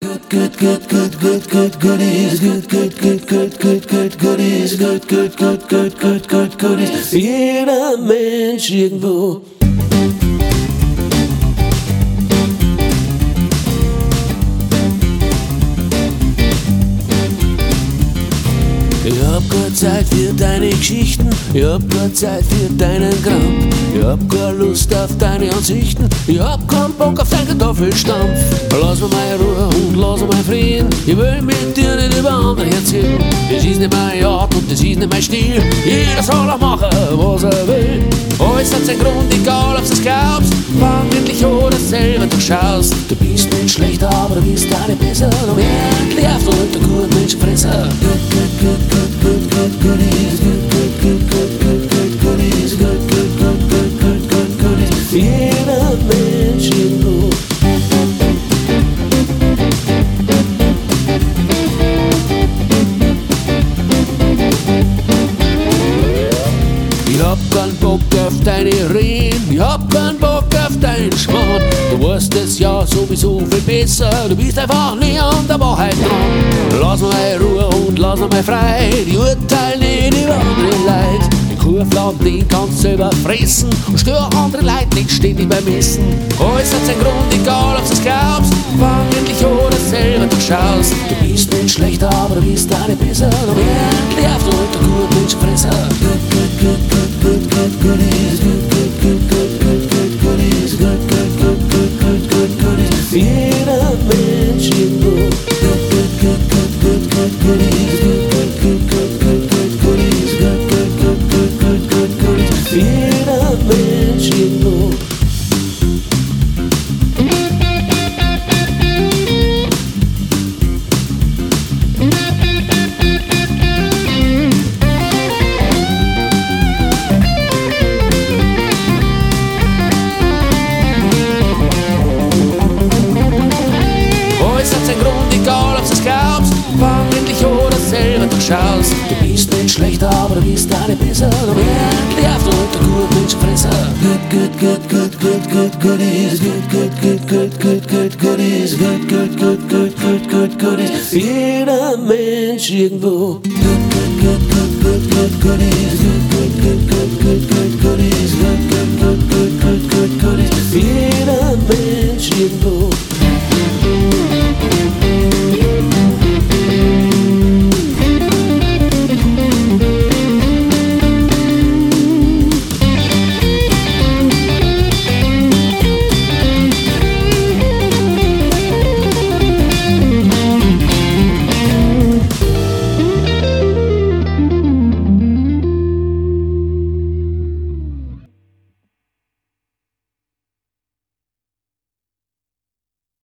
Goodies, goodies. Jeder Mensch irgendwo. Ich hab keine Zeit für deine Geschichten, ich hab keine Zeit für deinen Kram. Ich hab keine Lust auf deine Ansichten, ich hab keinen Bock auf deinen Kartoffelstampf. Lass mir meine Ruhe und lass mir meinen Frieden, ich will mit dir nicht über andere erzählen. Das ist nicht meine Art und das ist nicht mein Stil, jeder soll auch machen, was er will. Alles hat seinen Grund, egal ob du's glaubst, fang endlich an, dass du selber durchschaust. Du bist nicht schlechter, aber du bist auch nicht besser, du endlich auf und der gute Menschenfresser. Goodies. Jeder Mensch irgendwo. Ich hab keinen Bock auf deine Reden, ich hab keinen Bock auf deinen Schmarrn. Du weißt es ja sowieso viel besser, du bist einfach nie an der Wahrheit dran. Lass mal Ruhe und lass mal frei, die urteilen nicht über andere Leute. Den Kuhfladen, den kannst du selber fressen und stör andere Leute nicht ständig beim Essen. Alles hat seinen Grund, egal ob du's glaubst, fang endlich an, dass du selber durchschaust. Du bist nicht schlechter, aber du bist auch nicht besser, du endlich auf der gute Menschenfresser. Goodies. Jeder Mensch irgendwo. Goodies. Jeder Mensch irgendwo. Egal ob du's glaubst, fang endlich an, dass du selber durchschaust. Du bist nicht schlechter, aber du bist auch nicht besser, du endlich auf der gute Menschenfresser. Goodies. Jeder Mensch irgendwo. Jeder Mensch irgendwo.